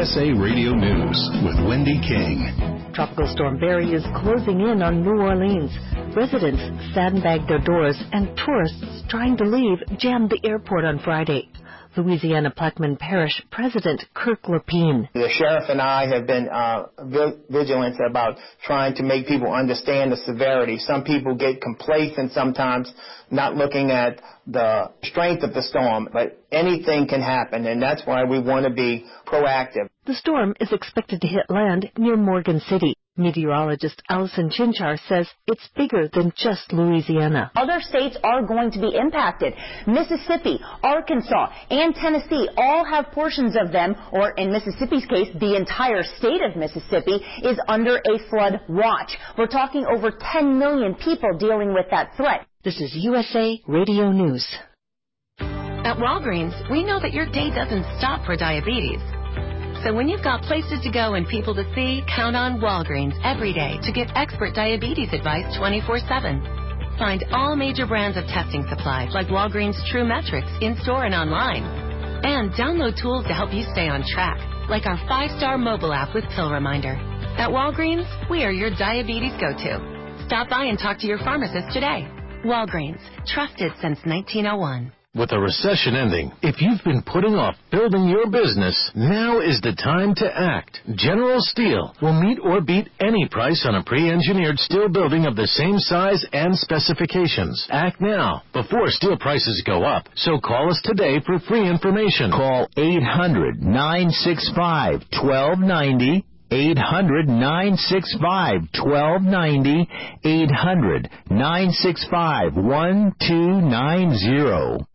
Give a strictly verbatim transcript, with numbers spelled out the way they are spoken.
S A Radio News with Wendy King. Tropical Storm Barry is closing in on New Orleans. Residents sandbagged their doors, and tourists trying to leave jammed the airport on Friday. Louisiana Plaquemine Parish President Kirk Lapine. The sheriff and I have been uh, vigilant about trying to make people understand the severity. Some people get complacent sometimes, not looking at the strength of the storm, but anything can happen, and that's why we want to be proactive. The storm is expected to hit land near Morgan City. Meteorologist Allison Chinchar says it's bigger than just Louisiana. Other states are going to be impacted. Mississippi, Arkansas, and Tennessee all have portions of them, or in Mississippi's case, the entire state of Mississippi is under a flood watch. We're talking over ten million people dealing with that threat. This is U S A Radio News. At Walgreens, we know that your day doesn't stop for diabetes. So when you've got places to go and people to see, count on Walgreens every day to get expert diabetes advice twenty-four seven. Find all major brands of testing supplies like Walgreens True Metrics in-store and online. And download tools to help you stay on track, like our five-star mobile app with Pill Reminder. At Walgreens, we are your diabetes go-to. Stop by and talk to your pharmacist today. Walgreens, trusted since nineteen oh one. With a recession ending, if you've been putting off building your business, now is the time to act. General Steel will meet or beat any price on a pre-engineered steel building of the same size and specifications. Act now, before steel prices go up. So call us today for free information. Call eight hundred, nine six five, one two nine zero. eight hundred, nine six five, one two nine zero. eight hundred, nine six five, one two nine zero.